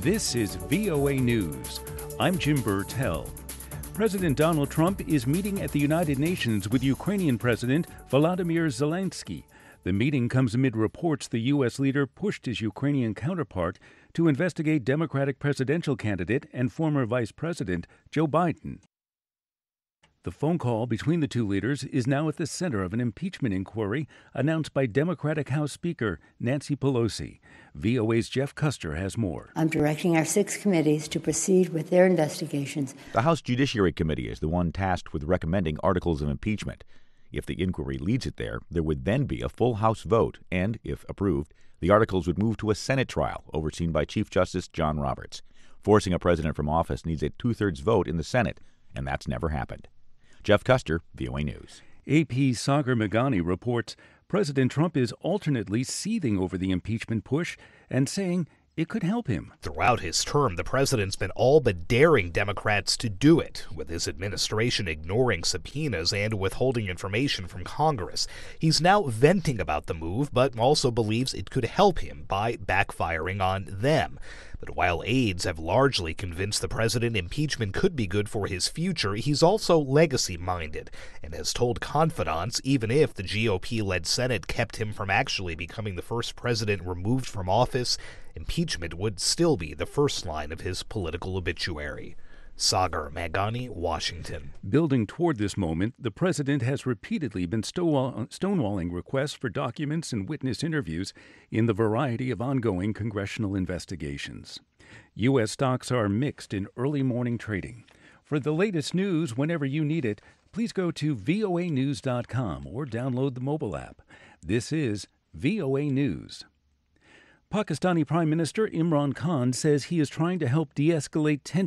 This is VOA News. I'm Jim Burtell. President Donald Trump is meeting at the United Nations with Ukrainian President Volodymyr Zelensky. The meeting comes amid reports the U.S. leader pushed his Ukrainian counterpart to investigate Democratic presidential candidate and former Vice President Joe Biden. The phone call between the two leaders is now at the center of an impeachment inquiry announced by Democratic House Speaker Nancy Pelosi. VOA's Jeff Custer has more. I'm directing our 6 committees to proceed with their investigations. The House Judiciary Committee is the one tasked with recommending articles of impeachment. If the inquiry leads it there would then be a full House vote, and, if approved, the articles would move to a Senate trial overseen by Chief Justice John Roberts. Forcing a president from office needs a 2/3 vote in the Senate, and that's never happened. Jeff Custer, VOA News. AP Sagar Meghani reports President Trump is alternately seething over the impeachment push and saying it could help him. Throughout his term, the president's been all but daring Democrats to do it, with his administration ignoring subpoenas and withholding information from Congress. He's now venting about the move, but also believes it could help him by backfiring on them. But while aides have largely convinced the president impeachment could be good for his future, he's also legacy-minded and has told confidants even if the GOP-led Senate kept him from actually becoming the first president removed from office, impeachment would still be the first line of his political obituary. Sagar Meghani, Washington. Building toward this moment, the president has repeatedly been stonewalling requests for documents and witness interviews in the variety of ongoing congressional investigations. U.S. stocks are mixed in early morning trading. For the latest news whenever you need it, please go to voanews.com or download the mobile app. This is VOA News. Pakistani Prime Minister Imran Khan says he is trying to help de-escalate tensions